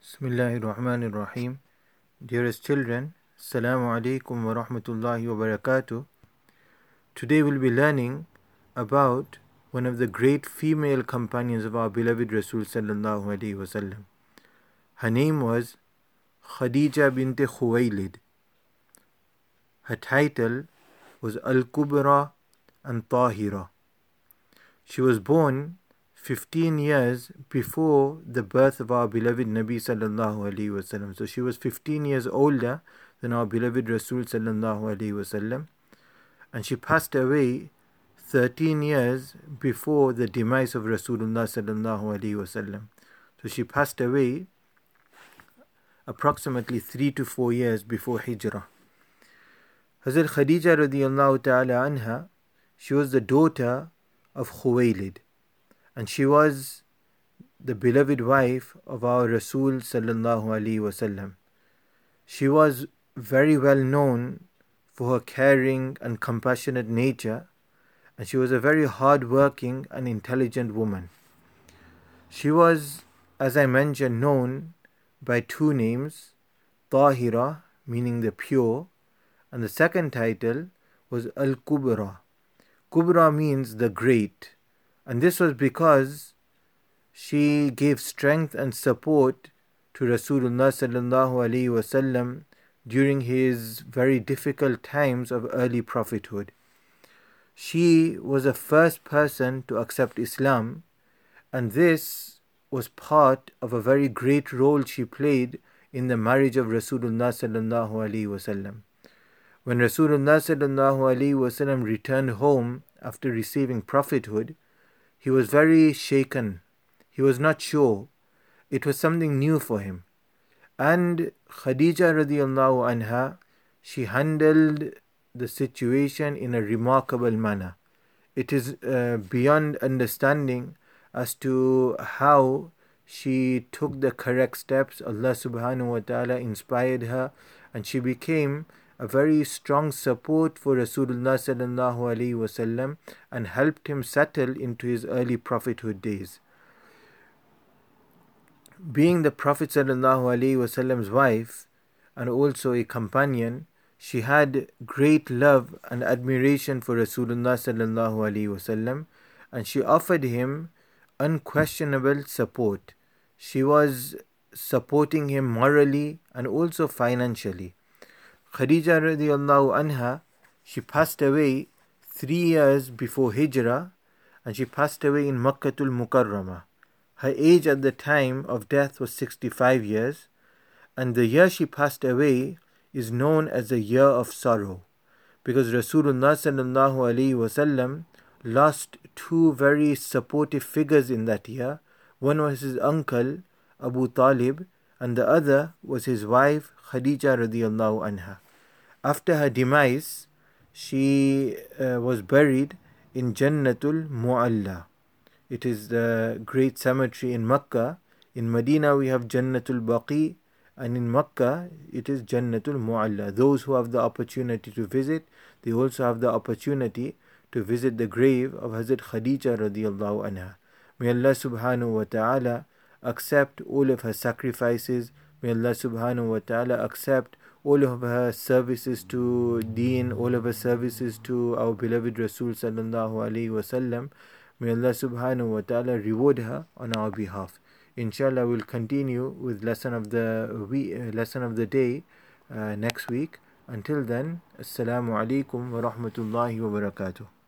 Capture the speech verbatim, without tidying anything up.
Bismillahir Rahmanir Rahim. Dearest children, Assalamu alaikum wa rahmatullahi wa barakatuh. Today we'll be learning about one of the great female companions of our beloved Rasul sallallahu alaihi wasallam. Her name was Khadija bint Khuwaylid. Her title was Al-Kubra and Tahira. She was born fifteen years before the birth of our beloved Nabi sallallahu alaihi wasallam. So she was fifteen years older than our beloved Rasul sallallahu alaihi wasallam, and she passed away thirteen years before the demise of Rasulullah sallallahu alaihi wasallam. So she passed away approximately three to four years before Hijrah. Hazrat Khadija radiyallahu ta'ala anha, she was the daughter of Khuwaylid, and she was the beloved wife of our Rasul sallallahu alaihi wasallam. She was very well known for her caring and compassionate nature, and she was a very hard-working and intelligent woman. She was, as I mentioned, known by two names, Tahira, meaning the pure, and the second title was Al-Kubra. Kubra means the great. And this was because she gave strength and support to Rasulullah sallallahu alaihi wasallam during his very difficult times of early prophethood. She was the first person to accept Islam, and this was part of a very great role she played in the marriage of Rasulullah sallallahu alaihi wasallam. When Rasulullah sallallahu alaihi wasallam returned home after receiving prophethood, he was very shaken. He was not sure. It was something new for him. And Khadija radiallahu anha, she handled the situation in a remarkable manner. It is uh, beyond understanding as to how she took the correct steps. Allah subhanahu wa ta'ala inspired her, and she became a very strong support for Rasulullah sallallahu alaihi wasallam and helped him settle into his early prophethood days. Being the Prophet sallallahu alaihi wasallam's wife and also a companion, she had great love and admiration for Rasulullah sallallahu alaihi wasallam, and she offered him unquestionable support. She was supporting him morally and also financially. Khadija radiallahu anha, she passed away three years before Hijrah, and she passed away in Makkatul Mukarramah. Her age at the time of death was sixty-five years, and the year she passed away is known as the year of sorrow, because Rasulullah sallallahu alaihi wasallam lost two very supportive figures in that year. One was his uncle Abu Talib, and the other was his wife Khadija radiallahu anha. After her demise, she uh, was buried in Jannatul Mu'alla. It is the great cemetery in Makkah. In Medina we have Jannatul Baqi, and in Makkah it is Jannatul Mu'alla. Those who have the opportunity to visit, they also have the opportunity to visit the grave of Hazrat Khadija radiallahu anha. May Allah subhanahu wa ta'ala accept all of her sacrifices. May Allah subhanahu wa ta'ala accept all of her services to Deen, all of her services to our beloved Rasul sallallahu alaihi wasallam. May Allah subhanahu wa ta'ala reward her on our behalf. Inshallah, we'll continue with lesson of the we, uh, lesson of the day uh, next week. Until then, Assalamu alaikum wa rahmatullahi wa barakatuh.